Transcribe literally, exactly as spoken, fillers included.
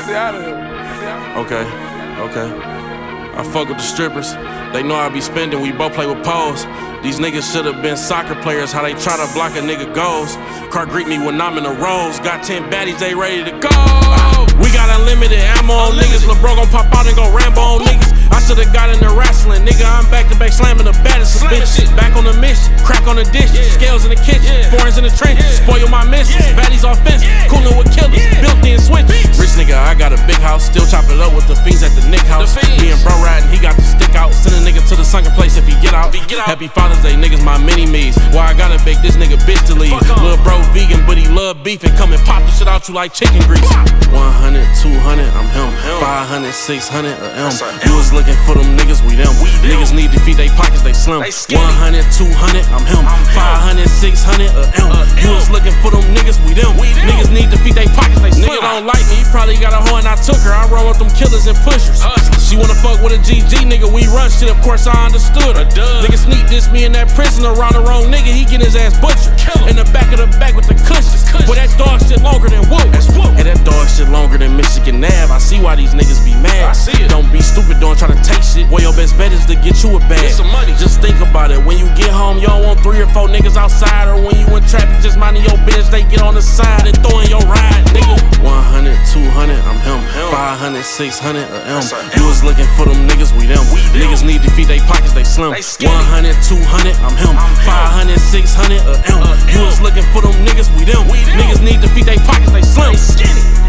Okay, okay. I fuck with the strippers. They know I be spending, we both play with poles. These niggas should've been soccer players, how they try to block a nigga goals. Car greet me when I'm in the rolls. Got ten baddies, they ready to go. We got unlimited ammo on niggas. LeBron gon' pop out and go Rambo on niggas. I should've got into wrestling, nigga. I'm back to back slamming the baddest bitches. Back on the mission, crack on the dish, scales in the kitchen, foreigns in the trenches. Spoil my missus, baddies offensive, coolin' with killers, built-in switches. Rich nigga, I got a big house, still chop it up with the fiends at the Nick house. Me and bro riding, he got the stick out. Send a nigga to the sunken place if he get out. Happy Father's Day, niggas my mini-me's. Why I gotta bake this nigga bitch to leave? Lil' bro vegan, but he love beef and come and pop the shit out you like chicken grease. one hundred, two hundred, I'm him. five hundred, six hundred, a M. You was looking for them niggas, we them. Niggas need to feed they pockets, they slim. one hundred, two hundred, I'm him. five hundred, six hundred, a M. You was looking for them niggas, we them. Niggas need to feed they pockets, they slim. Nigga don't like me, he probably got a hoe and I took her. I run with them killers and pushers. She wanna fuck with a G G nigga, we run shit, of course I understood her. Nigga sneak this me in that prison around the wrong nigga, he get his ass butchered. In the back of the back with the cushions. Boy, that dog shit longer than whoop. And that dog shit longer than Michigan Ave. I see why these niggas be mad. Don't be stupid, don't try to take shit. Boy, your best bet is to get you a bag. Just think about it, when you get home, you don't want three or four niggas outside. Or when you in traffic, just minding your business, they get on the side and throwing your ride, nigga. one hundred, two hundred, I'm him. five hundred, six hundred, a M. You was looking for them niggas, we them. Niggas need to feed they pockets, they slim. one hundred, two hundred, I'm him. five hundred, six hundred, a M. You was looking for them niggas, we them. Niggas need to feed they pockets, they slim.